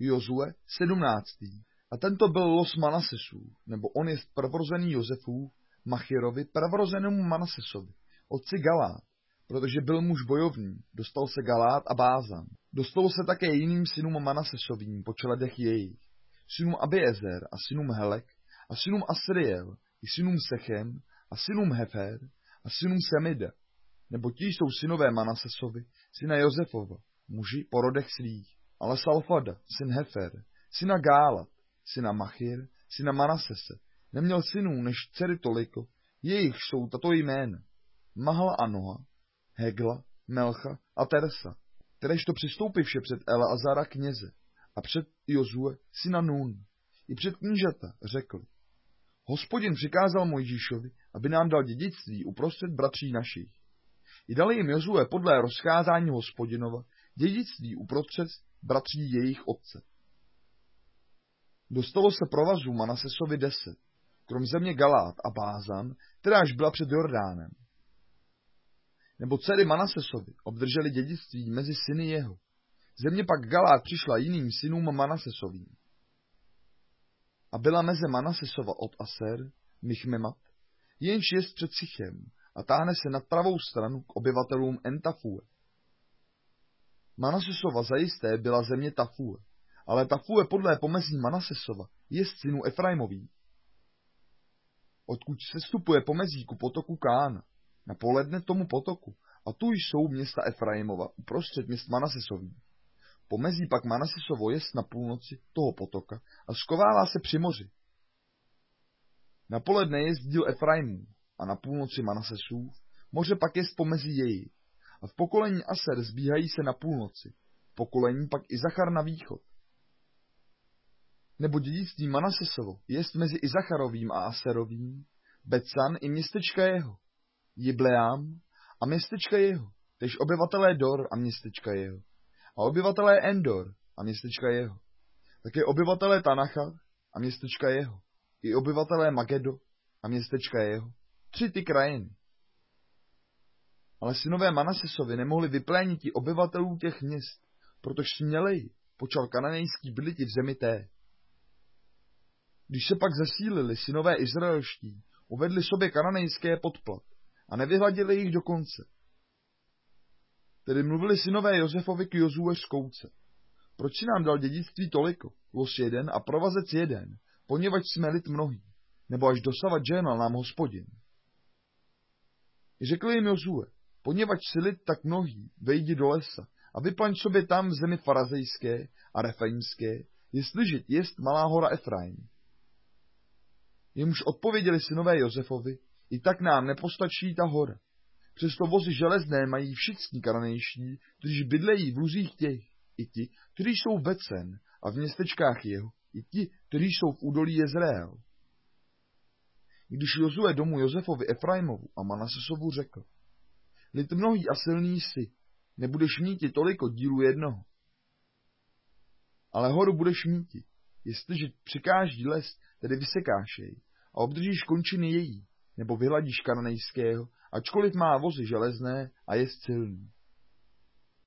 Jozue 17. A tento byl los Manasesů, nebo on je prvorozený Josefův, Machirovi, prvorozenému Manasesovi, otci Galát, protože byl muž bojovný, dostal se Galát a Bázan. Dostalo se také jiným synům Manasesovým po čeledech jejich, synům Abiezer a synům Helek, a synům Asriel, i synům Sechem, a synům Hefer, a synům Semida, nebo ti jsou synové Manasesovi, syna Josefova, muži po rodech svých, ale Salfada, syn Hefer, syna Gálat, syna Machir, syna Manasese, neměl synů než dcery toliko, jejich jsou tato jména, Mahla a Noa, Hegla, Melcha a Tersa, kteréžto přistoupivše před Eleazara kněze a před Jozue, syna Nun, i před knížata řekli: Hospodin přikázal Mojžíšovi, aby nám dal dědictví uprostřed bratří našich. I dali jim Jozue podle rozkázání Hospodinova dědictví uprostřed bratří jejich otce. Dostalo se provazu Manasesovi 10, krom země Galát a Bázan, kteráž byla před Jordánem. Nebo dcery Manasesovi obdrželi dědictví mezi syny jeho. Země pak Galát přišla jiným synům Manasesovým. A byla meze Manasesova od Aser, Michmemat, jenž jest před Sichem a táhne se na pravou stranu k obyvatelům Entafue. Manasesova zajisté byla země Tafue, ale Tafue podle pomezí Manasesova jest synů Efraimových. Odkud se vstupuje pomezí ku potoku Kána, na poledne tomu potoku, a tu jsou města Efraimova uprostřed měst Manasesových. Pomezí pak Manasesovo jest na půlnoci toho potoka a skovává se při moři. Na poledne jest díl Efraimů a na půlnoci Manasesův, moře pak jest pomezí její. A v pokolení Aser zbíhají se na půlnoci, v pokolení pak Izachar na východ. Nebo dědictví Manasesovo jest mezi Izacharovým a Aserovým, Betsan i městečka jeho, Jibleám a městečka jeho, tež obyvatelé Dor a městečka jeho, a obyvatelé Endor a městečka jeho, také obyvatelé Tanacha a městečka jeho, i obyvatelé Magedo a městečka jeho, 3 ty krajiny. Ale synové Manasesovi nemohli vyplénit i obyvatelů těch měst, protože směleji počal kananejský bydliti v zemi té. Když se pak zesílili synové izraelští, uvedli sobě kananejské podplat a nevyhladili jich do konce. Tedy mluvili synové Josefovi k Jozue z Kouce: Proč si nám dal dědictví toliko, los jeden a provazec jeden, poněvadž jsme lid mnohý, nebo až dosavat žehnal nám Hospodin. Řekl jim Jozue: Poněvadž si lid tak mnohý, vejdi do lesa a vyplaň sobě tam v zemi farazejské a refaimské, jestliže jest malá hora Efraim. Jimž odpověděli synové Josefovi: I tak nám nepostačí ta hora. Přesto vozy železné mají všichni kananejší, kteří bydlejí v luzích těch, i ti, kteří jsou v Becen a v městečkách jeho, i ti, kteří jsou v údolí Jezreel. Když Jozue domu Josefovi Efraimovu a Manasesovu řekl: Lid mnohý a silný jsi, nebudeš míti toliko dílu jednoho. Ale horu budeš míti, jestliže přikáží les, tedy vysekáš jej, a obdržíš končiny její, nebo vyhladíš kananejského, ačkoliv má vozy železné a je silný.